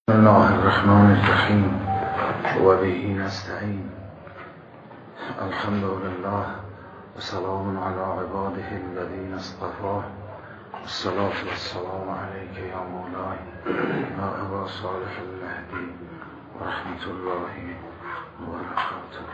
بسم الله الرحمن الرحیم و به نستعین. الحمد لله و سلام علی عباده الذین اصطفاه. الصلاة والسلام علیک یا مولای و ابا صالح المهدی و رحمت الله و برکاته.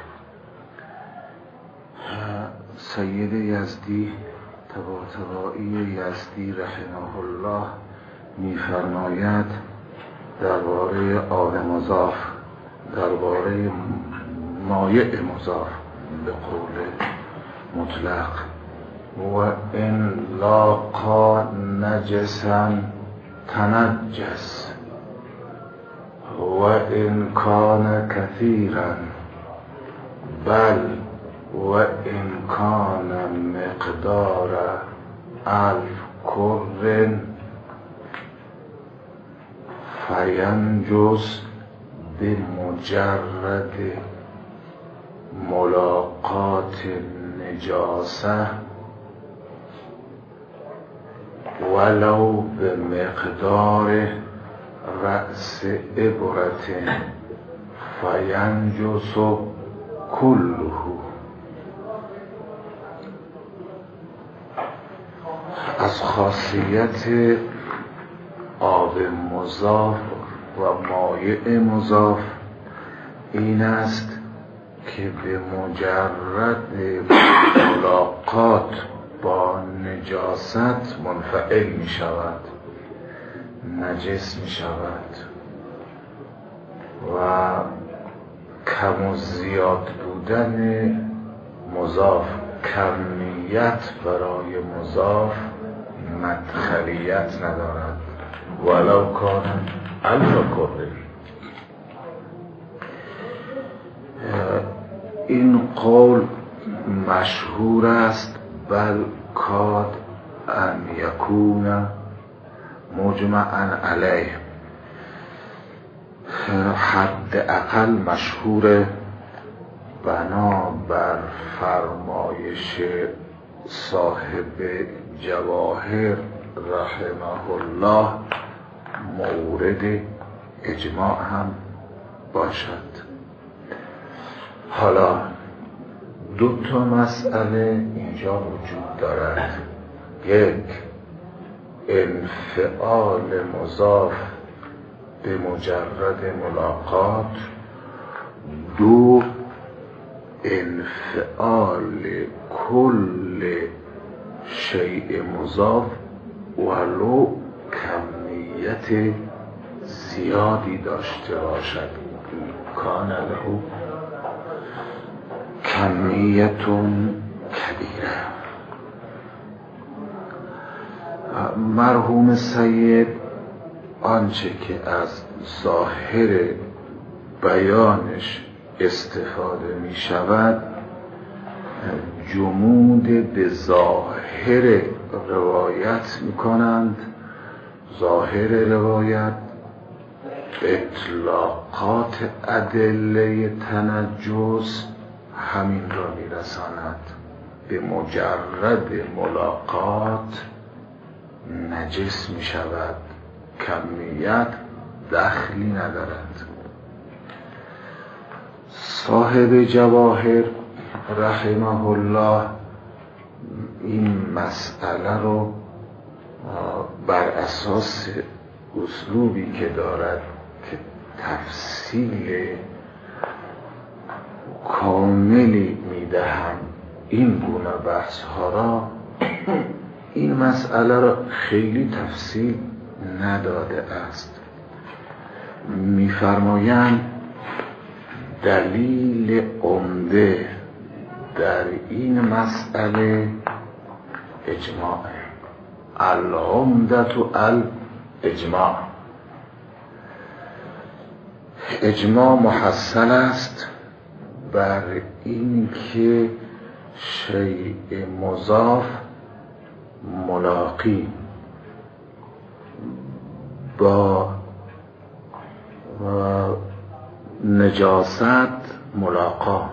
سید یزدی طباطبایی یزدی رحمه الله می‌فرماید درباره آب مضاف، درباره مایع مضاف به قول مطلق: و ان لاقا نجسا تنجس و ان کان کثیرا بل و ان کان مقدار 1000 کر فینجس بمجرد ملاقات النجاسه ولو بمقدار رأس ابرة فینجس کله. از خاصیت آب مضاف و مایع مضاف این است که به مجرد ملاقات با نجاست منفعل می شود، نجس می شود و کم و زیاد بودن مضاف، کمیت برای مضاف مدخلیت ندارد ولو کان 1000 کر. این قول مشهور است، بل کاد ان یکون مجمعا علیه، حداقل مشهور بنا بر فرمایش صاحب جواهر رحمه الله مورد اجماع هم باشد. حالا دو تا مسئله اینجا وجود دارد: یک، انفعال مضاف به مجرد ملاقات، دو، انفعال کل شیء مضاف ولو کمیت زیادی داشته باشد، کان له کمیتون کبیره. مرحوم سید آنچه که از ظاهر بیانش استفاده می شود جمود به ظاهر روایت می کنند. ظاهر روایت اطلاقات ادله تنجس همین را می رساند: به مجرد ملاقات نجس می شود، کمیت دخلی ندارد. صاحب جواهر رحمه الله این مسئله رو بر اساس اسلوبی که دارد که تفصیل کاملی میدهم این گونه بحث ها را، این مسئله را خیلی تفصیل نداده است. میفرمایند دلیل عمده در این مسئله اجماع، العمدة الاجماع. اجماع محصل است بر این که شیء مضاف ملاقی با نجاست ملاقا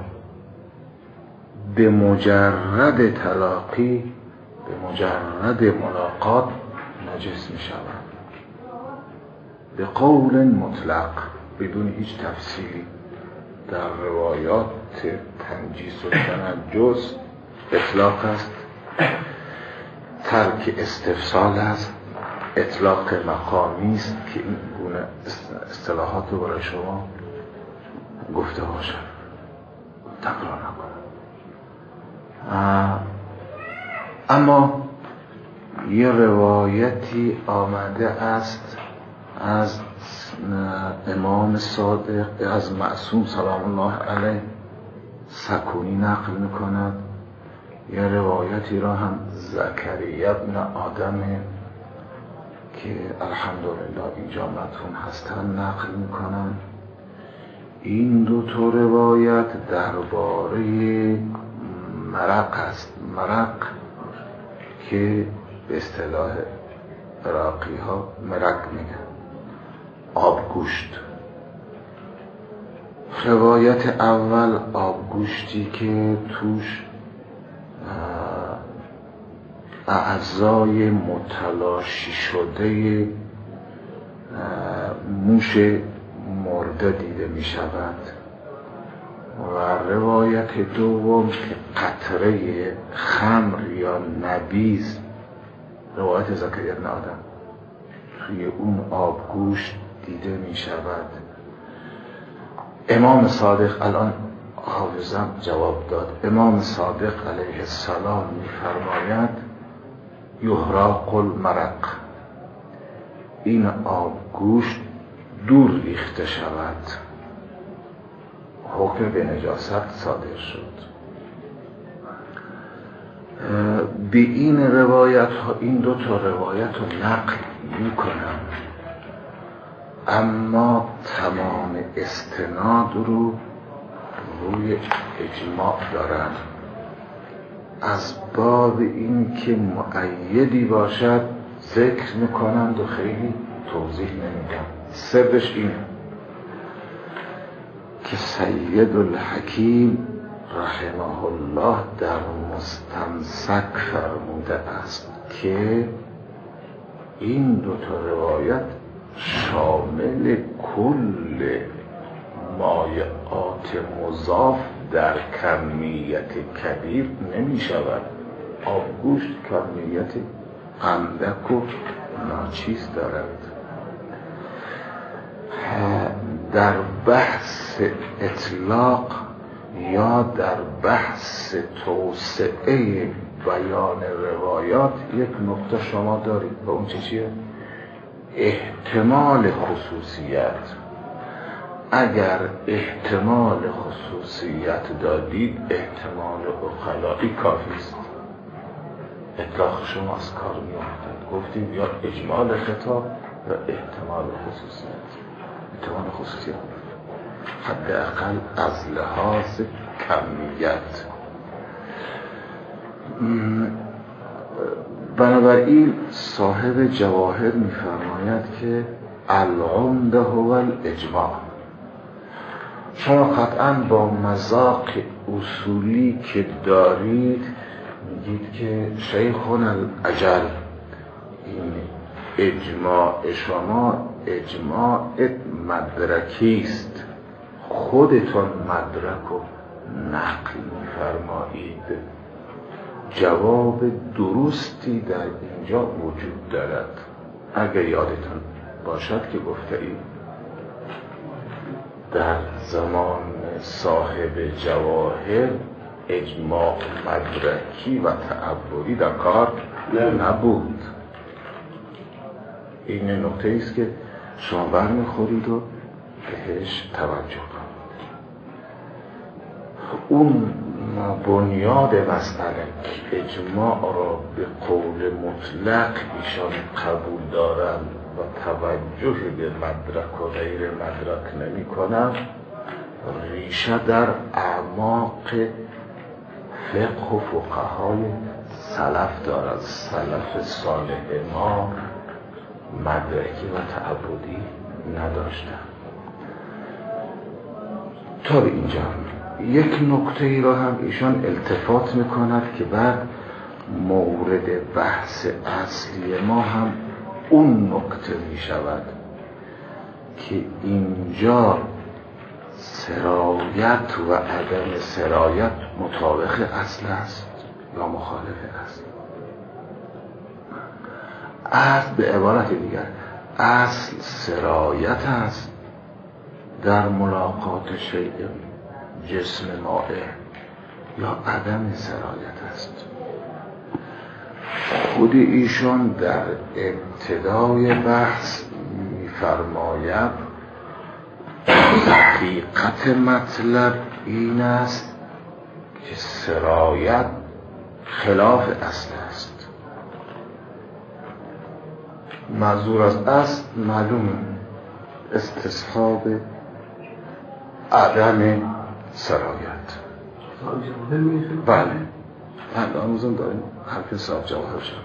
به مجرد تلاقی، به مجرد ملاقات نجس می شود. به قول مطلق بدون هیچ تفصیلی در روایات تنجیس و تنجس اطلاق است، ترک استفصال است، اطلاق مقامی است که این گونه اصطلاحات رو برای شما گفته باشم، تکرار نکنم. اما یه روایتی آمده است از امام صادق، از معصوم سلام الله علیه، سکونی نقل میکند. یه روایتی را هم زکریا ابن آدم که الحمدلله اینجا مدفون هستن نقل میکنن. این دو تا روایت درباره مرق است. مرق که به اصطلاح عراقی ها مرق میگن، آبگوشت. روایت اول آبگوشتی که توش اعضای متلاشی شده موش مرده دیده می شود، و روایت دوم که قطره خمر یا نبیذ، روایت زکریا بن آدم، توی اون آبگوشت دیده می شود. امام صادق، الان حافظم جواب داد، امام صادق علیه السلام می فرماید یحرق المرق، این آبگوشت دور ریخته شود. حکم به نجاست صادر شد. به این روایت ها، این دو تا روایت رو نقل می کنم، اما تمام استناد رو روی اجماع دارن. از باب این که مؤیدی باشد ذکر میکنند و خیلی توضیح نمیدن. سرش اینه که سید الحکیم رحمه الله در مستمسک فرموده است که این دو تا روایت شامل کل مایعات مضاف در کمیت کبیر نمی شود. آبگوشت کمیت اندک و ناچیز دارد. در بحث اطلاق یا در بحث توسعه بیان روایات یک نکته شما دارید، و اون چیه؟ احتمال خصوصیت. اگر احتمال خصوصیت دادید، احتمال اخلاقی کافی است. اطلاق شما از کار میافتد. گفتیم یا اجمال خطاب یا احتمال خصوصیت. احتمال خصوصیت حداقل از لحاظ کمیت. بنابراین صاحب جواهر میفرماید که العمده هو الاجماع. شما قطعا با مذاق اصولی که دارید میگید که شیخنا الاجل، این اجماع شما اجماع مدرکی است، خودتون مدرک و نقل میفرمایید. جواب درستی در اینجا وجود دارد. اگر یادتون باشد که گفته اید در زمان صاحب جواهر اجماع مدرکی و تعبدی در کار نبود. این نکته است که شما برمیخورید و بهش توجه کنید. اون بنیاد مسئله که اجماع را به قول مطلق ایشان قبول دارند و توجه به مدرک و غیر مدرک نمی کنند، ریشه در اعماق فقه و فقهای سلف دارد. سلف صالح ما مدرکی و تعبدی نداشتند. تا به اینجا یک نکته ای را هم ایشان التفات میکند که بعد مورد بحث اصلی ما هم اون نکته می شود. که اینجا سرایت و عدم سرایت مطابق اصل است یا مخالف اصل. اصل به عبارت دیگر اصل سرایت است در ملاقات شیء جسم مائع یا عدم سرایت است. خود ایشان در ابتدای بحث می‌فرماید حقیقت مطلب این است که سرایت خلاف اصل است. منظور از اصل معلومه، استصحاب عدم سرایت. بله هنوزم داریم حرف صاحب جواهر شد.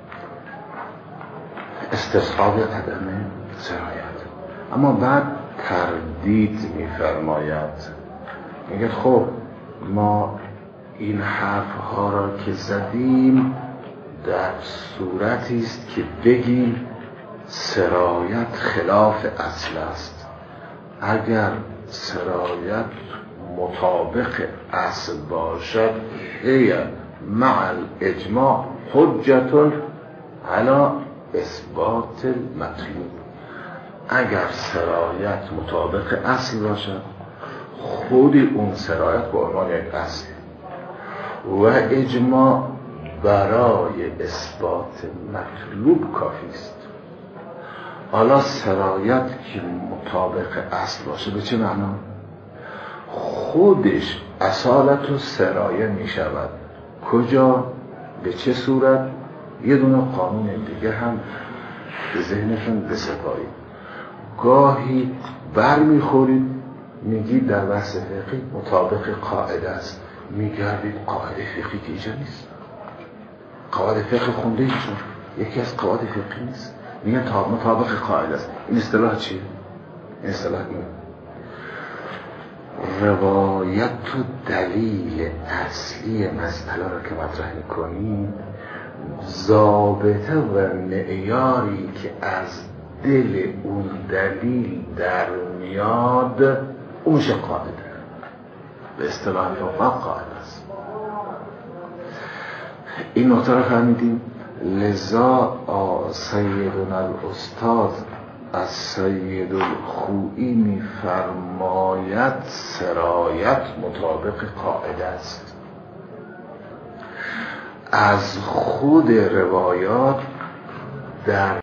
استصحاب عدم سرایت. اما بعد تردید می‌فرماید، میگه خب ما این حرف‌ها را که زدیم در صورتی است که بگیم سرایت خلاف اصل است. اگر سرایت مطابق اصل باشد هی مع الاجماع حجة علی اثبات المطلوب. اگر سرایت مطابق اصل باشد خود اون سرایت به عنوان یک اصل و اجماع برای اثبات مطلوب کافی است. حالا سرایت که مطابق اصل باشه به چه معنا؟ خودش اصالت و سرایه می شود. کجا؟ به چه صورت؟ یه دونه قانون دیگه هم به ذهنشون بسپارید. گاهی بر میخورید میگید در بحث فقهی مطابق قاعده است، میگردید قاعده فقهی که اینجا نیست. قواعد فقه خونده ایشون یکی از قواعد فقهی نیست، میگن مطابق قاعده است. این اصطلاح چیه؟ این اصطلاح این روایت و دلیل اصلی مسئله را که مطرح میکنید، ضابطه و معیاری که از دل اون دلیل در میاد اون میشه قاعده. به اصطلاح فقها قاعده است. این نکته را فهمیدیم. لذا سیدنا الاستاذ از سید الخوئی می‌فرماید سرایت مطابق قاعده است. از خود روایات در